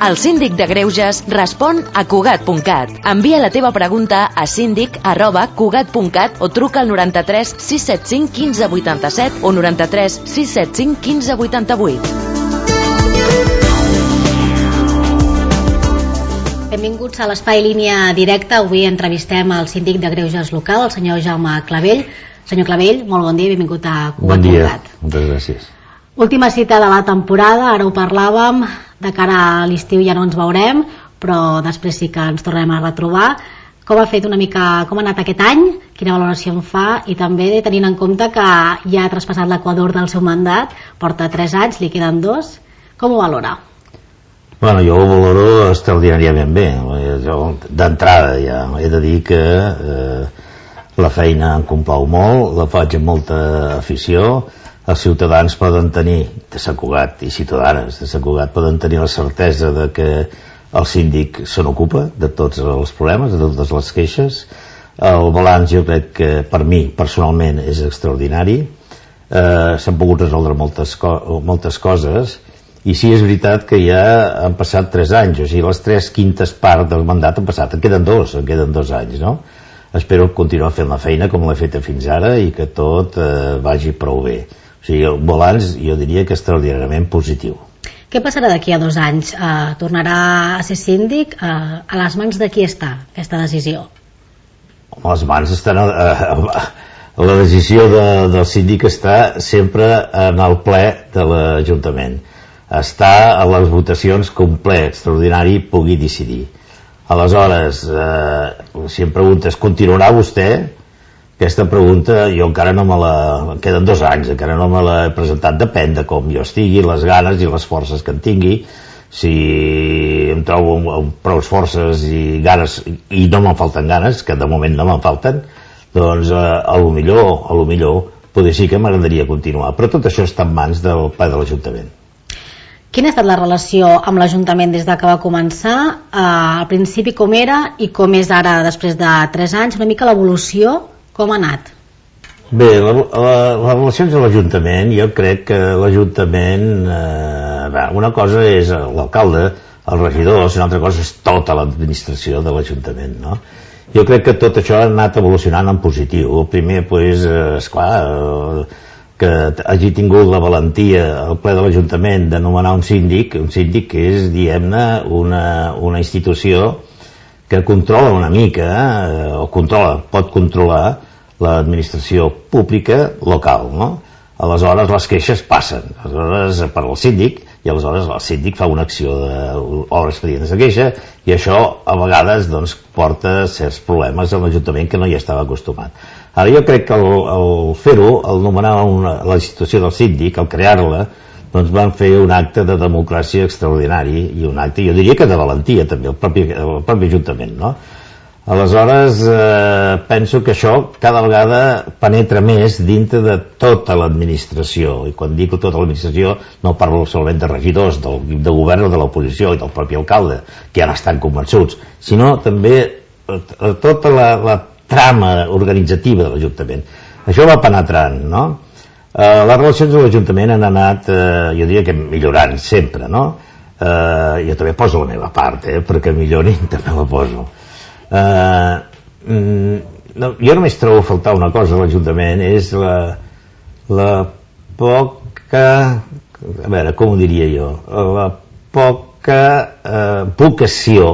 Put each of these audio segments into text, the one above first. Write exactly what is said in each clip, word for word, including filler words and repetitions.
El síndic de Greuges respon a Cugat punt cat. Envia la teva pregunta a síndic arroba cugat punt cat o truca al noranta-tres sis set cinc quinze vuitanta-set o noranta-tres sis set cinc quinze vuitanta-vuit. Benvinguts a l'Espai Línia Directa. Avui entrevistem el síndic de Greuges local, el senyor Jaume Clavell. Senyor Clavell, molt bon dia, benvingut a Cugat punt cat. Bon dia, moltes gràcies. Última cita de la temporada, ara ho parlàvem, de cara a l'estiu ja no ens veurem, però després sí que ens tornarem a retrobar. Com ha fet una mica, com ha anat aquest any, quina valoració en fa, i també tenint en compte que ja ha traspassat l'equador del seu mandat, porta tres anys, li queden dos, com ho valora? Bueno, jo ho valoro extraordinàriament bé. D'entrada ja he de dir que eh, la feina em complau molt, la faig amb molta afició. Els ciutadans poden tenir, de Sant Cugat i ciutadanes de Sant Cugat, poden tenir la certesa de que el síndic se n'ocupa de tots els problemes, de totes les queixes. El balanç jo crec que per mi personalment és extraordinari. Eh, s'han pogut resoldre moltes, co moltes coses, i sí, és veritat que ja han passat tres anys, o sigui, les tres quintes parts del mandat han passat, en queden dos, en queden dos anys, no? Espero continuar fent la feina com l'he feta fins ara i que tot eh, vagi prou bé. O sigui, el balanç jo diria que extraordinàriament positiu. Què passarà d'aquí a dos anys? Uh, tornarà a ser síndic? Uh, a les mans de qui està aquesta decisió? Home, les mans estan... Uh, uh, la decisió de, del síndic està sempre en el ple de l'Ajuntament. Està a les votacions que un ple extraordinari pugui decidir. Aleshores, eh, si em preguntes, continuarà vostè? Aquesta pregunta jo encara no me la... Em queden dos anys, encara no me l'he presentat. Depèn de com jo estigui, les ganes i les forces que en tingui. Si em trobo amb prou forces i ganes, i no me'n falten ganes, que de moment no me'n falten, doncs eh, a lo millor, a lo millor, potser sí que m'agradaria continuar. Però tot això està en mans del ple de l'Ajuntament. Quina ha estat la relació amb l'Ajuntament des que va començar? Eh, al principi com era i com és ara després de tres anys? Una mica l'evolució, com ha anat? Bé, la, la, les relacions de l'Ajuntament, jo crec que l'Ajuntament, eh, una cosa és l'alcalde, els regidors, una altra cosa és tota l'administració de l'Ajuntament, no? Jo crec que tot això ha anat evolucionant en positiu. El primer, doncs, eh, esclar, eh, que hagi tingut la valentia al ple de l'Ajuntament de nomenar un síndic, un síndic que és, diguem-ne, una, una institució que controla una mica, eh, o controla, pot controlar l'administració pública local, no? Aleshores les queixes passen, aleshores per al síndic, i aleshores el síndic fa una acció d'obres expedients de queixa, i això a vegades doncs, porta certs problemes a l'Ajuntament que no hi estava acostumat. Ara jo crec que el, el fer-ho, el nomenar una, la institució del síndic, el crear-la, doncs van fer un acte de democràcia extraordinari, i un acte, jo diria que de valentia també, el propi, el propi Ajuntament, no? Aleshores, eh, penso que això cada vegada penetra més dintre de tota l'administració, i quan dic tota l'administració no parlo solament de regidors, del, de govern o de l'oposició i del propi alcalde, que ja n'estan convençuts, sinó també eh, tota la, la trama organitzativa de l'Ajuntament. Això va penetrant, no? Eh, les relacions de l'Ajuntament han anat, eh, jo diria que millorant sempre, no? Eh, jo també poso la meva part, eh, perquè millorin també la poso. Uh, no, jo només trobo a faltar una cosa a l'Ajuntament, és la, la poca, a veure, com ho diria jo, la poca uh, vocació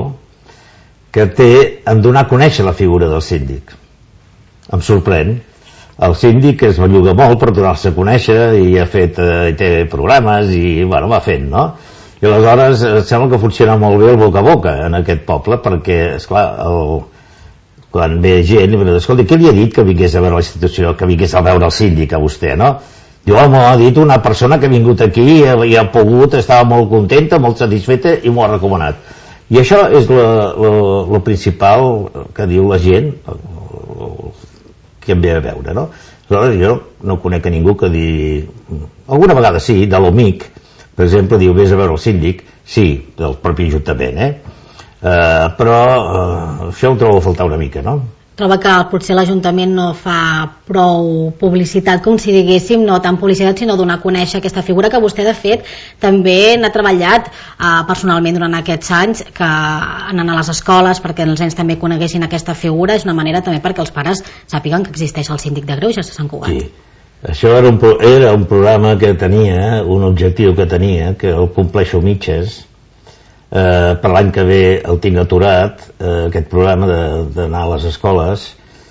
que té en donar a conèixer la figura del síndic. Em sorprèn. El síndic es belluga molt per donar-se a conèixer i ha fet uh, té programes i bueno, va fent, no? I aleshores em sembla que funciona molt bé el boca a boca en aquest poble, perquè, esclar, el, quan ve gent, escolta, què li ha dit que vingués a veure la institució, que vingués a veure el síndic a vostè, no? Diu, home, ha dit una persona que ha vingut aquí i ha pogut, estava molt contenta, molt satisfeta i m'ho ha recomanat. I això és el principal que diu la gent que em ve a veure, no? Aleshores jo no conec a ningú que digui, alguna vegada sí, de l'amic, per exemple, diu, vés a veure el síndic, sí, del propi Ajuntament, eh? Uh, però uh, això ho trobo a faltar una mica, no? troba que potser l'Ajuntament no fa prou publicitat, com si diguéssim, no tant publicitat sinó donar a conèixer aquesta figura que vostè de fet també n'ha treballat eh, personalment durant aquests anys, que anant a les escoles perquè els nens també coneguessin aquesta figura. És una manera també perquè els pares sàpiguen que existeix el síndic de Greuges de Sant Cugat. Sí. Això era un, era un programa que tenia, un objectiu que tenia, que el compleixo mitges. Eh, per l'any que ve el tinc aturat, eh, aquest programa d'anar a les escoles.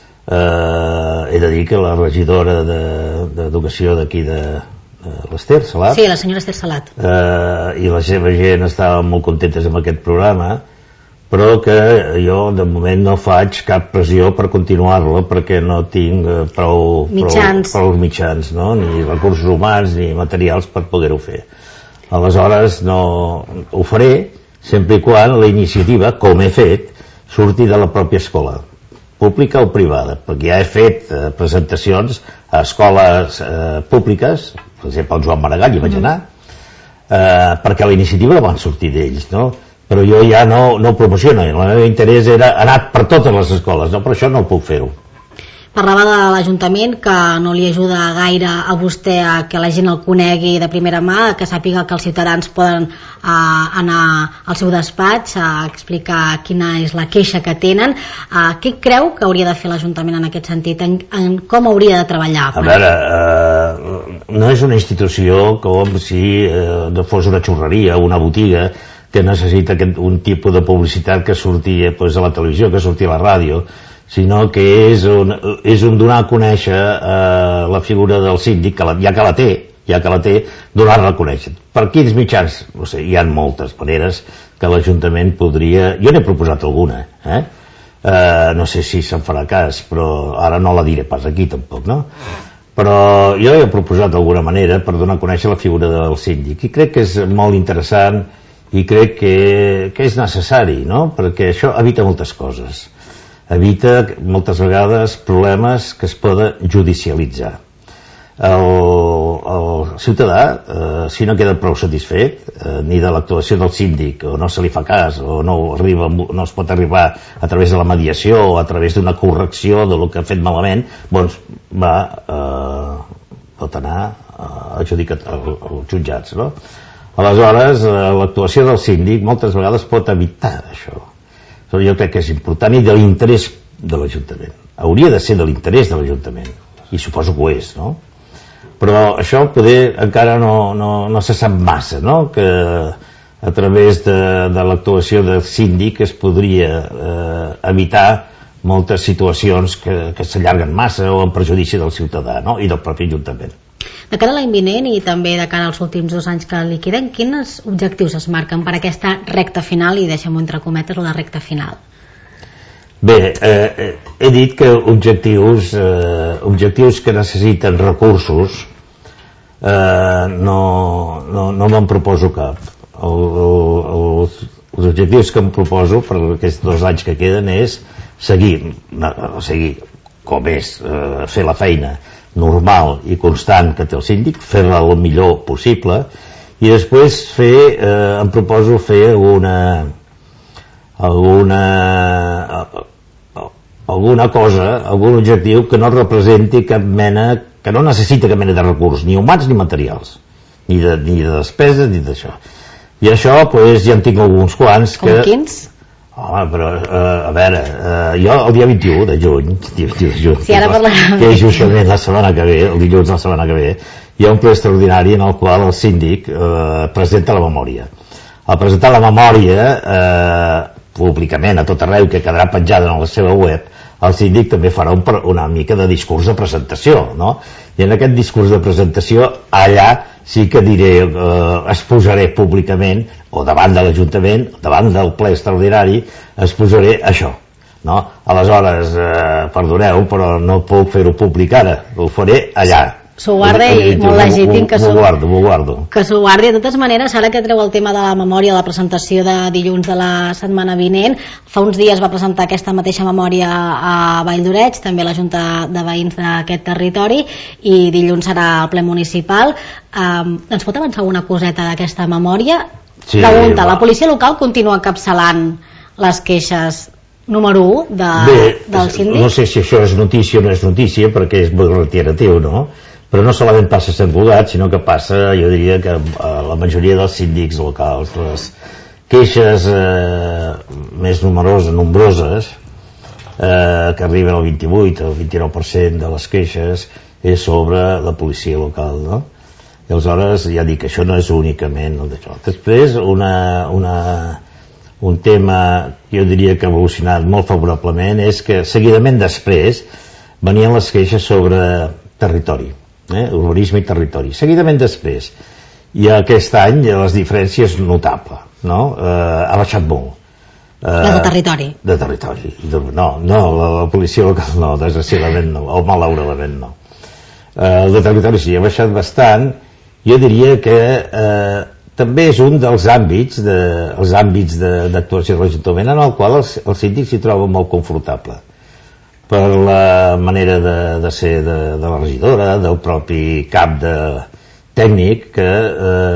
Eh, he de dir que la regidora d'Educació de, d'aquí de, de l'Ester Salat, sí, la senyora Ester Salat, eh, i la seva gent estaven molt contentes amb aquest programa, però que jo de moment no faig cap pressió per continuar-lo perquè no tinc prou mitjans, prou, prou mitjans, no? Ni recursos humans ni materials per poder-ho fer. Aleshores no ho faré sempre i quan la iniciativa, com he fet, surti de la pròpia escola, pública o privada, perquè ja he fet eh, presentacions a escoles eh, públiques, per exemple el Joan Maragall hi vaig anar, eh, perquè la iniciativa la van sortir d'ells, no? Però jo ja no, no ho promociono, el meu interès era anar per totes les escoles, no? Per això no puc fer-ho. Parlava de l'Ajuntament, que no li ajuda gaire a vostè a que la gent el conegui de primera mà, que sàpiga que els ciutadans poden uh, anar al seu despatx a explicar quina és la queixa que tenen. Uh, què creu que hauria de fer l'Ajuntament en aquest sentit? En, en com hauria de treballar? A veure, uh, no és una institució com si uh, fos una xurreria, una botiga, que necessita un tipus de publicitat que surti pues, a la televisió, que surti a la ràdio, sinó que és un, és un donar a conèixer eh, la figura del síndic, que la, ja que la té, ja que la té, donar-la a conèixer. Per quins mitjans? No sé, hi ha moltes maneres que l'Ajuntament podria... Jo n'he proposat alguna, eh? Eh, no sé si se'n farà cas, però ara no la diré pas aquí tampoc, no? Però jo he proposat alguna manera per donar a conèixer la figura del síndic, i crec que és molt interessant i crec que, que és necessari, no? Perquè això evita moltes coses. Evita moltes vegades problemes que es poden judicialitzar. El, el ciutadà, eh, si no queda prou satisfet eh, ni de l'actuació del síndic, o no se li fa cas, o no, arriba, no es pot arribar a través de la mediació o a través d'una correcció de lo que ha fet malament, doncs va, eh, pot anar a adjudicat als jutjats, no? Aleshores, eh, l'actuació del síndic moltes vegades pot evitar això. Jo crec que és important i de l'interès de l'Ajuntament. Hauria de ser de l'interès de l'Ajuntament, i suposo que ho és, no? Però això poder encara no, no, no se sap massa, no? Que a través de, de l'actuació del síndic es podria eh, evitar moltes situacions que, que s'allarguen massa o en perjudici del ciutadà, no? I del propi Ajuntament. De cara a l'any vinent i també de cara als últims dos anys que liquiden, quins objectius es marquen per aquesta recta final, i deixem-ho entre cometes la recta final? Bé, eh, he dit que objectius, eh, objectius que necessiten recursos eh, no, no, no me'n proposo cap. El, el, els, els objectius que em proposo per aquests dos anys que queden és seguir, no, seguir com és, eh, fer la feina normal i constant que té el síndic, fer-la el millor possible, i després fer, eh, em proposo fer alguna alguna alguna cosa, algun objectiu que no representi cap mena, que no necessita cap mena de recursos, ni humans ni materials, ni de, ni de despeses ni d'això. I això, doncs, ja en tinc alguns quants que... Com quins? Home, però, uh, a veure, uh, jo el dia vint-i-u de juny, dia vint-i-u de juny, sí, ara parlarem. Que és justament la setmana que ve, el dilluns de la setmana que ve, hi ha un ple extraordinari en el qual el síndic uh, presenta la memòria. Al presentar la memòria, uh, públicament a tot arreu, que quedarà penjada en la seva web, el síndic també farà un, una mica de discurs de presentació, no? I en aquest discurs de presentació, allà sí que diré, eh, exposaré públicament, o davant de l'Ajuntament, davant del ple extraordinari, exposaré això, no? Aleshores, eh, perdoneu, però no puc fer-ho públic ara, ho faré allà. S'ho guarda i molt legítim que s'ho guardo, m'ho guardo. Que s'ho guardi. De totes maneres, ara que treu el tema de la memòria, la presentació de dilluns de la setmana vinent, fa uns dies va presentar aquesta mateixa memòria a Vall d'Oreig, també la Junta de Veïns d'aquest territori, i dilluns serà el ple municipal. Um, ens pot avançar alguna coseta d'aquesta memòria? Sí, Pregunta, va. La policia local continua encapçalant les queixes número u de, Bé, del síndic? No sé si això és notícia o no és notícia, perquè és molt reiteratiu, no? Però no solament passa a Sant Cugat, sinó que passa, jo diria que a la majoria dels síndics locals. Les queixes eh, més numeroses, nombroses, eh, que arriben al vint-i-vuit o vint-i-nou per cent de les queixes, és sobre la policia local, no? I aleshores ja dic que això no és únicament el d'això. Després, una, una, un tema, jo diria que ha evolucionat molt favorablement, és que seguidament després venien les queixes sobre territori. Eh, urbanisme i territori. Seguidament després, i aquest any les diferències notable, no? Eh, ha baixat molt. Eh, la de territori? De territori. De, no, no, la, la policia local no, desgraciadament no, o malauradament no. Eh, el de territori sí, ha baixat bastant. Jo diria que eh, també és un dels àmbits de, els àmbits d'actuació de l'Ajuntament en el qual el, el síndic s'hi troba molt confortable, per la manera de, de ser de, de la regidora, del propi cap de tècnic, que eh,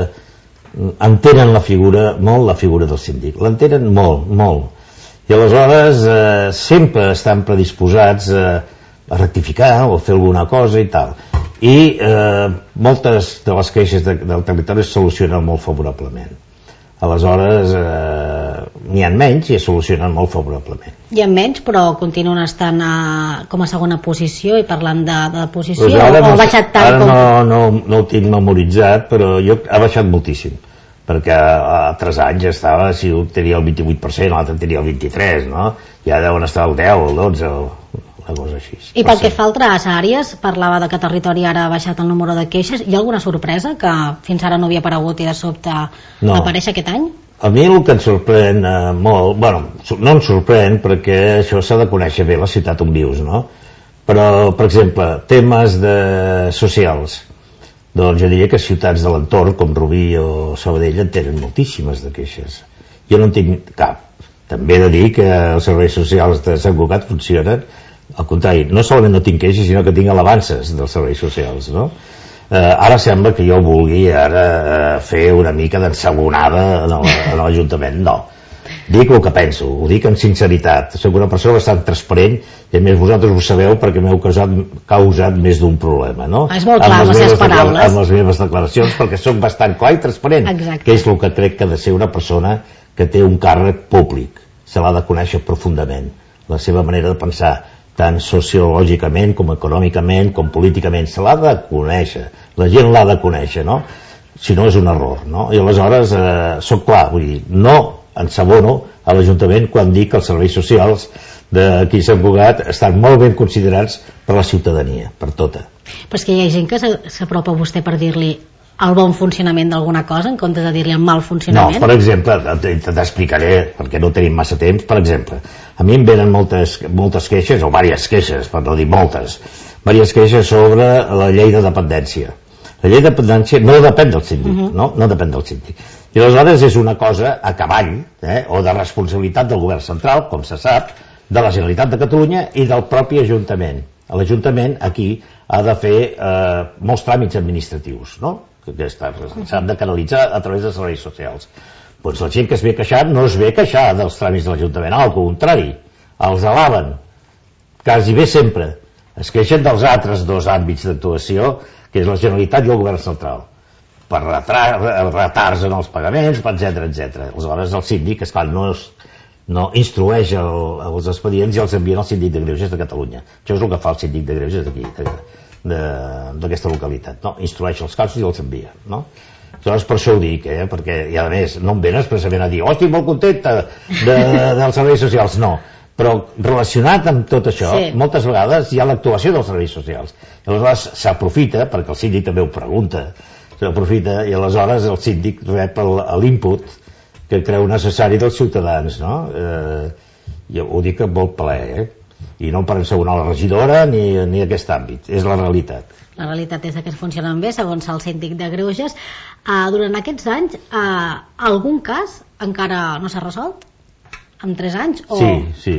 entenen la figura, molt la figura del síndic, l'entenen molt, molt. I aleshores eh, sempre estan predisposats eh, a rectificar o fer alguna cosa i tal. I eh, moltes de les queixes de, del territori es solucionen molt favorablement. Aleshores eh, n'hi ha menys i es solucionen molt favorablement. Hi ha menys, però continuen estant a, com a segona posició, i parlant de, de posició, pues o no, ha baixat tant ara com... no, no, no ho tinc memoritzat, però jo, ha baixat moltíssim, perquè a altres anys estava, si un tenia el vint-i-vuit per cent, l'altre tenia el vint-i-tres per cent, no? Ja deuen estar el deu, el dotze, una cosa així. I pel que fa a altres àrees, parlava de que territori ara ha baixat el número de queixes. Hi ha alguna sorpresa que fins ara no havia aparegut i de sobte no. va aparèixer aquest any? A mi el que em sorprèn eh, molt, bueno, no em sorprèn perquè això s'ha de conèixer bé la ciutat on vius, no? Però, per exemple, temes de socials, doncs jo diria que ciutats de l'entorn, com Rubí o Sabadell, en tenen moltíssimes de queixes. Jo no en tinc cap. També he de dir que els serveis socials de Sant Cugat funcionen. Al contrari, no solament no tinc queixes, sinó que tinc alabances dels serveis socials, no? Eh, ara sembla que jo vulgui ara eh, fer una mica d'ensagonada en l'Ajuntament. No. Dic el que penso, ho dic amb sinceritat. Soc una persona bastant transparent i a més vosaltres ho sabeu perquè m'heu causat, causat més d'un problema, no? És molt clar, amb les seves paraules. Amb les meves declaracions, perquè soc bastant clar i transparent. Exacte. Que és el que crec que ha de ser una persona que té un càrrec públic. Se l'ha de conèixer profundament. La seva manera de pensar, tant sociològicament com econòmicament com políticament, se l'ha de conèixer, la gent l'ha de conèixer, no? Si no és un error, no? I aleshores eh, soc clar, vull dir, no ensabono a l'Ajuntament quan dic que els serveis socials d'aquí a Sant Cugat estan molt ben considerats per la ciutadania, per tota. Però és que hi ha gent que s'apropa a vostè per dir-li el bon funcionament d'alguna cosa en comptes de dir-li el mal funcionament? No, per exemple, t'explicaré, perquè no tenim massa temps, per exemple, a mi em venen moltes, moltes queixes, o diverses queixes, per no dir moltes, diverses queixes sobre la llei de dependència. La llei de dependència no depèn del síndic, uh-huh. no? No depèn del síndic. I aleshores és una cosa a cavall, eh, o de responsabilitat del govern central, com se sap, de la Generalitat de Catalunya i del propi Ajuntament. L'Ajuntament aquí ha de fer eh, molts tràmits administratius, no? Que s'han de canalitzar a través de serveis socials. Doncs la gent que es ve queixant no es ve queixar dels tràmits de l'Ajuntament, al contrari, els alaben, quasi bé sempre. Es queixen dels altres dos àmbits d'actuació, que és la Generalitat i el govern central, per retards en els pagaments, etcètera, etcètera. Aleshores el síndic, esclar, no, es, no instrueix el, els expedients i els envien al síndic de Greuges de Catalunya. Això és el que fa el síndic de Greuges d'aquí, d'aquesta localitat, no? Instrueix els casos i els envia, no? Aleshores per això ho dic, eh? Perquè, i a més, no em ven expressament a dir oh, estic molt contenta de, dels serveis socials, no, però relacionat amb tot això, sí. Moltes vegades hi ha l'actuació dels serveis socials, i aleshores s'aprofita, perquè el síndic també ho pregunta, s'aprofita, i aleshores el síndic rep l'input que creu necessari dels ciutadans, no? Eh, jo ho dic amb molt plaer, eh? I no per ensegunar la regidora ni, ni aquest àmbit, és la realitat. La realitat és que es funcionen bé, segons el síndic de Greuges. Uh, durant aquests anys, uh, algun cas encara no s'ha resolt? En tres anys? O... Sí, sí.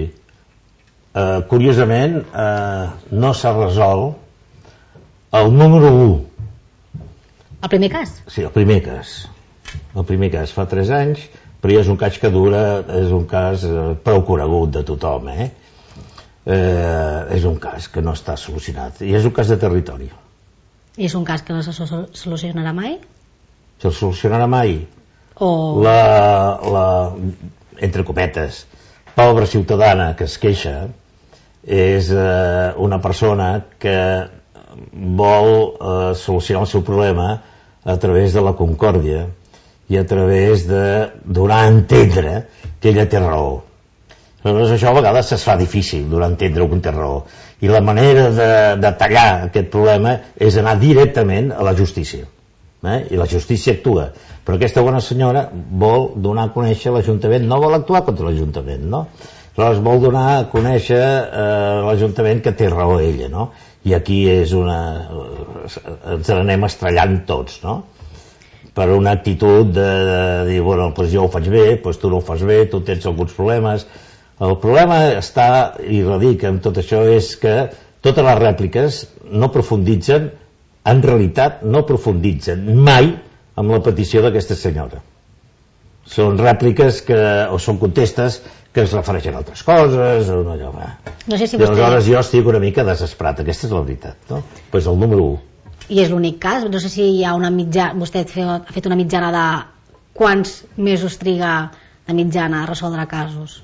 Uh, curiosament, uh, no s'ha resolt el número u. El primer cas? Sí, el primer cas. El primer cas fa tres anys però ja és un cas que dura, és un cas prou conegut de tothom, eh? Eh, és un cas que no està solucionat, i és un cas de territori. I és un cas que no se solucionarà mai? Se solucionarà mai? O... La, la, entre cometes, pobra ciutadana que es queixa és eh, una persona que vol eh, solucionar el seu problema a través de la concòrdia i a través de donar a entendre que ella té raó. Llavors això a vegades es fa difícil, donar a entendre que un té raó, i la manera de, de tallar aquest problema és anar directament a la justícia, eh? I la justícia actua, però aquesta bona senyora vol donar a conèixer l'Ajuntament, no vol actuar contra l'Ajuntament, no? Aleshores vol donar a conèixer eh, l'Ajuntament que té raó ella, no? I aquí és una... ens anem estrellant tots, no? Per una actitud de, de dir, bueno, doncs jo ho faig bé, doncs tu no ho fas bé, tu tens alguns problemes. El problema està, i radic en tot això, és que totes les rèpliques no profunditzen, en realitat no profunditzen mai amb la petició d'aquesta senyora. Són rèpliques que, o són contestes que es refereixen a altres coses, o no, allò, no sé si i aleshores vostè... jo estic una mica desesperat, aquesta és la veritat, no? Pues el número u. I és l'únic cas? No sé si hi ha una mitjana, vostè ha fet una mitjana de quants mesos triga de mitjana a resoldre casos?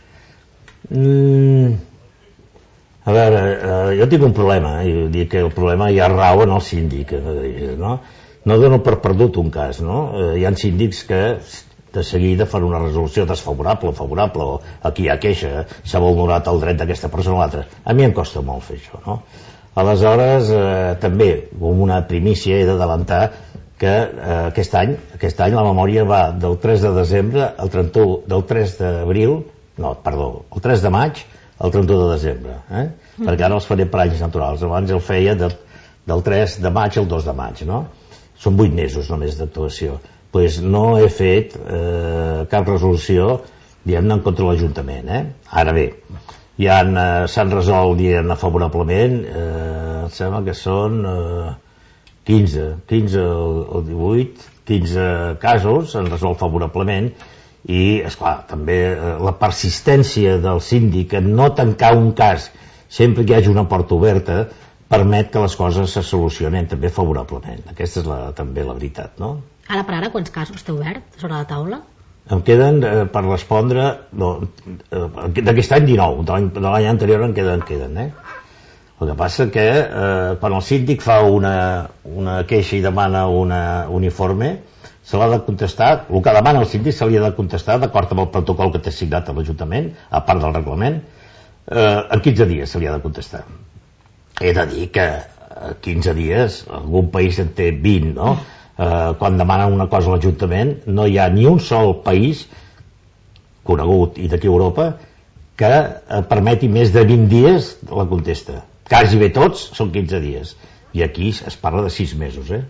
Mm, a veure, eh, jo tinc un problema, i dic que el problema ja rau en el síndic, no? No dono per perdut un cas, no? Eh, hi ha síndics que de seguida fan una resolució desfavorable o favorable, o aquí hi ha queixa, s'ha vulnerat el dret d'aquesta persona o l'altra. A mi em costa molt fer això, no? Aleshores, eh, també, com una primícia, he d'adelantar que eh, aquest any, aquest any la memòria va del tres de desembre al trenta-u, del tres d'abril, no, perdó, el tres de maig al trenta-u de desembre, eh? Mm. Perquè ara els faré per anys naturals, abans el feia de, del tres de maig al dos de maig, no? Són vuit mesos només d'actuació. Pues no he fet eh, cap resolució, diguem-ne, en contra l'Ajuntament, eh? Ara bé, ja eh, s'han resolt, diguem-ne, favorablement, eh, em sembla que són eh, quinze, quinze o divuit, quinze casos s'han resolt favorablement, i, esclar, també eh, la persistència del síndic en no tancar un cas sempre que hi hagi una porta oberta permet que les coses se solucionen també favorablement. Aquesta és la, també la veritat, no? Ara per ara, quants casos té obert sobre la taula? Em queden, eh, per respondre, no, eh, d'aquest any dinou, de l'any anterior en queden, en queden, eh? El que passa que eh, quan el síndic fa una, una queixa i demana una, un informe, se l'ha de contestar, el que demana el síndic se li ha de contestar d'acord amb el protocol que té signat a l'Ajuntament, a part del reglament, eh, en quinze dies se li ha de contestar. He de dir que eh, quinze dies, algun país en té vint, no? Eh, quan demanen una cosa a l'Ajuntament no hi ha ni un sol país conegut i d'aquí a Europa que eh, permeti més de vint dies la contesta. Quasi bé tots són quinze dies i aquí es parla de sis mesos, eh?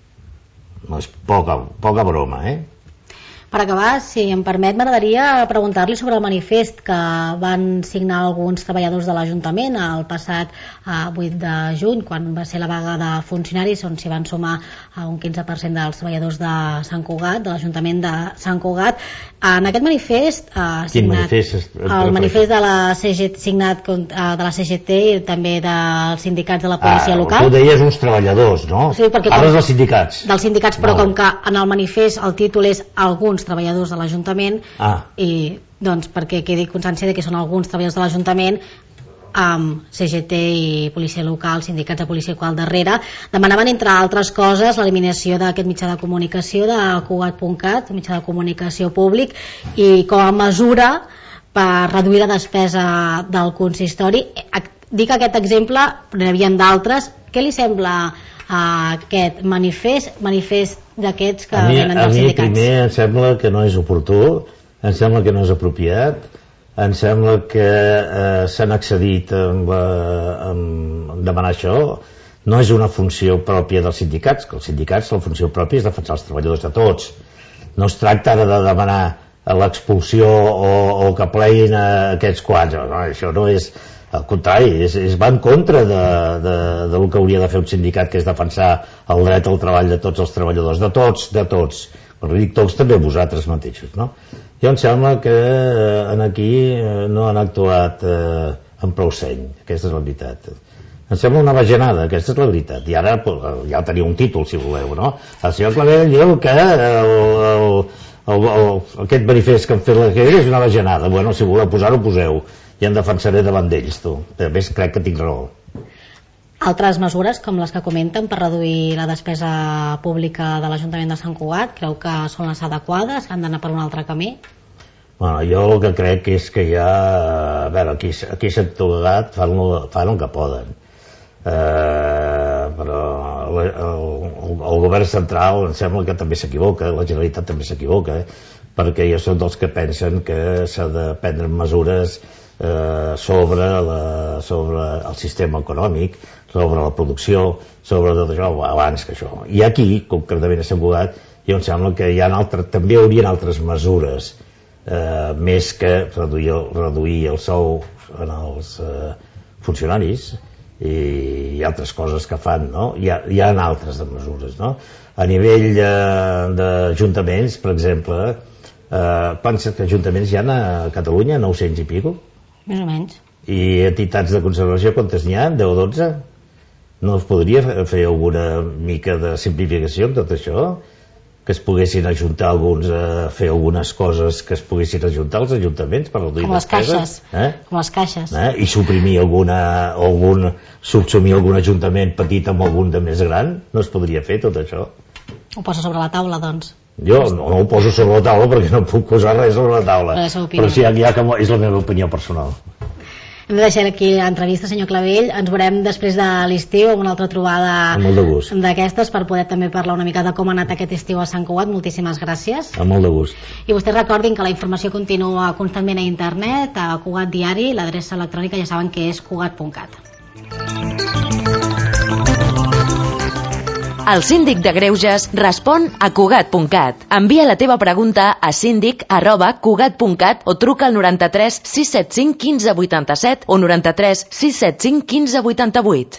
No és poca, poca broma, eh? Per acabar, si em permet, m'agradaria preguntar-li sobre el manifest que van signar alguns treballadors de l'Ajuntament el passat eh, vuit de juny, quan va ser la vaga de funcionaris, on s'hi van sumar eh, un quinze per cent dels treballadors de Sant Cugat, de l'Ajuntament de Sant Cugat. En aquest manifest, eh, signat, manifest el manifest de la C G T, signat eh, de la C G T i també dels sindicats de la policia ah, local. Tu deies uns treballadors, no? Sí, perquè parles dels sindicats. Dels sindicats, però no. Com que en el manifest el títol és alguns treballadors de l'Ajuntament, ah. i doncs perquè quedi constància de que són alguns treballadors de l'Ajuntament amb C G T i policia local, sindicats de policia local darrere, demanaven entre altres coses l'eliminació d'aquest mitjà de comunicació de Cugat punt cat, un mitjà de comunicació públic, i com a mesura per reduir la despesa del consistori. Dic aquest exemple, però n'hi havia d'altres. Què li sembla a aquest manifest, manifest d'aquests que mi, venen dels sindicats? A mi primer em sembla que no és oportú, em sembla que no és apropiat, em sembla que eh, s'han excedit amb, la, amb demanar això. No és una funció pròpia dels sindicats, que els sindicats la funció pròpia és defensar els treballadors de tots. No es tracta ara de demanar l'expulsió o, o que pleguin a aquests quants, no, això no és... Al contrari, es, es va en contra de, de, de lo que hauria de fer un sindicat, que és defensar el dret al treball de tots els treballadors, de tots, de tots, els dic tots també vosaltres mateixos, no? Jo em sembla que en aquí no han actuat eh, amb prou seny, aquesta és la veritat. Em sembla una bajanada, aquesta és la veritat. I ara ja teniu un títol, si voleu, no? El senyor Clavell diu que el, el, el, el, aquest manifest que han fet la Querella és una bajanada. Bueno, si voleu posar-ho, poseu. I em defensaré davant d'ells, tu. A més, crec que tinc raó. Altres mesures, com les que comenten, per reduir la despesa pública de l'Ajuntament de Sant Cugat, creu que són les adequades, que han d'anar per un altre camí? Bueno, jo el que crec és que ja... A veure, aquí, aquí a Sant Cugat fan, fan el que poden. Eh, però el, el, el govern central em sembla que també s'equivoca, la Generalitat també s'equivoca, eh, perquè ja són dels que pensen que s'ha de prendre mesures eh, sobre, la, sobre el sistema econòmic, sobre la producció, sobre tot això, abans que això. I aquí, concretament a Sant Cugat, jo em sembla que hi ha altres, també hi haurien altres mesures, eh, més que reduir, reduir el sou en els eh, funcionaris, i hi ha altres coses que fan, no? Hi ha, hi ha altres de mesures, no? A nivell eh, d'ajuntaments, per exemple, eh, quants ajuntaments hi ha a Catalunya? nou-cents i pico? Més o menys. I entitats de conservació, quantes n'hi ha? deu o dotze? No es podria fer alguna mica de simplificació amb tot això? Que es poguessin ajuntar alguns a fer algunes coses que es poguessin ajuntar als ajuntaments per reduir com les caixes, eh? com les caixes. Eh? I suprimir alguna, algun, subsumir algun ajuntament petit amb algun de més gran? No es podria fer tot això? Ho posa sobre la taula, doncs. Jo no, no ho poso sobre la taula perquè no puc posar res sobre la taula, però sí, ja que és la meva opinió personal. Hem de deixar aquí l'entrevista, senyor Clavell. Ens veurem després de l'estiu amb una altra trobada d'aquestes per poder també parlar una mica de com ha anat aquest estiu a Sant Cugat. Moltíssimes gràcies. Amb molt de gust. I vostès recordin que la informació continua constantment a internet, a Cugat Diari, l'adreça electrònica ja saben que és cugat punt cat. El síndic de Greuges respon a cugat punt cat. Envia la teva pregunta a síndic arroba cugat punt cat o truca al noranta-tres sis set cinc quinze vuitanta-set o noranta-tres sis set cinc quinze vuitanta-vuit.